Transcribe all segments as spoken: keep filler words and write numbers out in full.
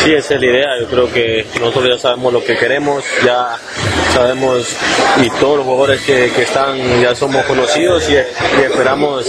Sí, esa es la idea. Yo creo que nosotros ya sabemos lo que queremos, ya sabemos, y todos los jugadores que, que están ya somos conocidos y, y esperamos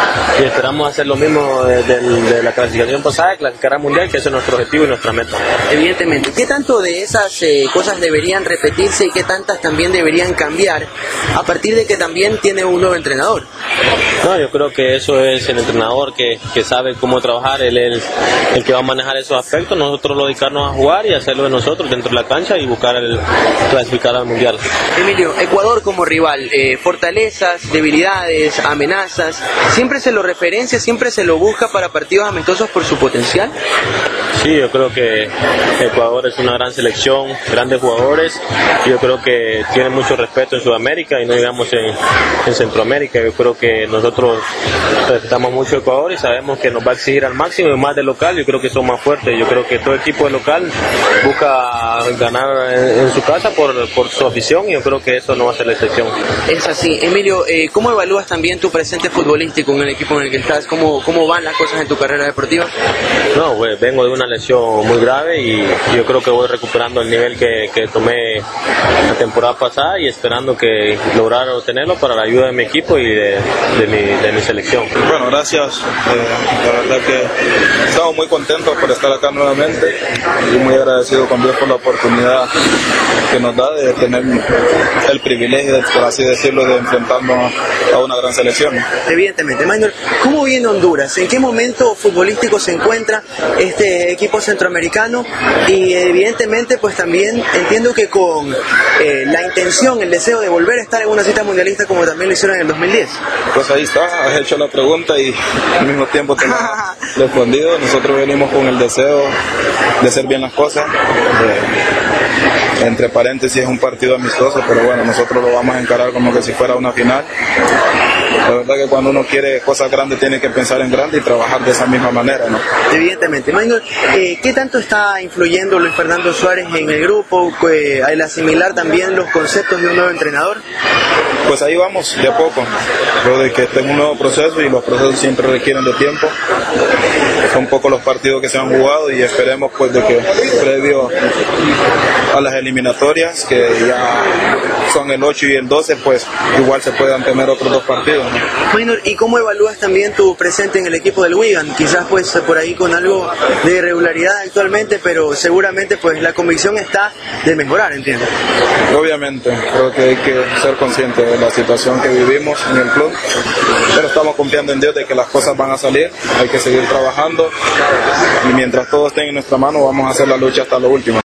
y esperamos hacer lo mismo de, de, de la clasificación pasada, clasificar al mundial, que ese es nuestro objetivo y nuestra meta. Evidentemente, ¿qué tanto de esas eh, cosas deberían repetirse y qué tantas también deberían cambiar a partir de que también tiene un nuevo entrenador? No, yo creo que eso es el entrenador que, que sabe cómo trabajar, él es el, el que va a manejar esos aspectos, nosotros lo dedicarnos a jugar y hacerlo de nosotros dentro de la cancha y buscar el clasificar al mundial. Emilio, Ecuador como rival, eh, fortalezas, debilidades, amenazas, ¿siempre se lo referencia, siempre se lo busca para partidos amistosos por su potencial? Sí, yo creo que Ecuador es una gran selección, grandes jugadores, yo creo que tiene mucho respeto en Sudamérica y no digamos en, en Centroamérica. Yo creo que nosotros respetamos mucho a Ecuador y sabemos que nos va a exigir al máximo, y más de local, yo creo que son más fuertes. Yo creo que todo equipo de local busca ganar en, en su casa por, por su afición, y yo creo que eso no va a ser la excepción. Es así. Emilio, eh, ¿cómo evalúas también tu presente futbolístico en el equipo en el que estás? ¿Cómo, cómo van las cosas en tu carrera deportiva? No, pues, vengo de una lesión muy grave y yo creo que voy recuperando el nivel que, que tomé la temporada pasada y esperando que lograr obtenerlo para la ayuda de mi equipo y de, de, mi, de mi selección. Bueno, gracias. Eh, la verdad que estamos muy contentos por estar acá nuevamente y muy agradecido con Dios por la oportunidad que nos da de tener el privilegio, por así decirlo, de enfrentarnos a una gran selección. Evidentemente. Maynor, ¿cómo viene Honduras? ¿En qué momento futbolístico se encuentra este equipo centroamericano? Y evidentemente pues también entiendo que con eh, la intención, el deseo de volver a estar en una cita mundialista como también lo hicieron en el dos mil diez. Pues ahí está, has hecho la pregunta y al mismo tiempo te la he respondido. Nosotros venimos con el deseo de hacer bien las cosas. De, entre paréntesis, es un partido amistoso, pero bueno, nosotros lo vamos a encarar como que si fuera una final. La verdad que cuando uno quiere cosas grandes tiene que pensar en grande y trabajar de esa misma manera, ¿no? Evidentemente. Maynor, eh, ¿qué tanto está influyendo Luis Fernando Suárez en el grupo? Eh, ¿Al asimilar también los conceptos de un nuevo entrenador? Pues ahí vamos, de a poco. Creo de que este es un nuevo proceso y los procesos siempre requieren de tiempo. Son pocos los partidos que se han jugado y esperemos pues de que previo a las eliminatorias, que ya son el ocho y el doce, pues igual se puedan tener otros dos partidos, ¿no? Maynor, ¿y cómo evalúas también tu presente en el equipo del Wigan? Quizás pues por ahí con algo de irregularidad actualmente, pero seguramente pues la convicción está de mejorar, entiendo. Obviamente, creo que hay que ser consciente de la situación que vivimos en el club, pero estamos confiando en Dios de que las cosas van a salir, hay que seguir trabajando y mientras todo esté en nuestra mano vamos a hacer la lucha hasta lo último.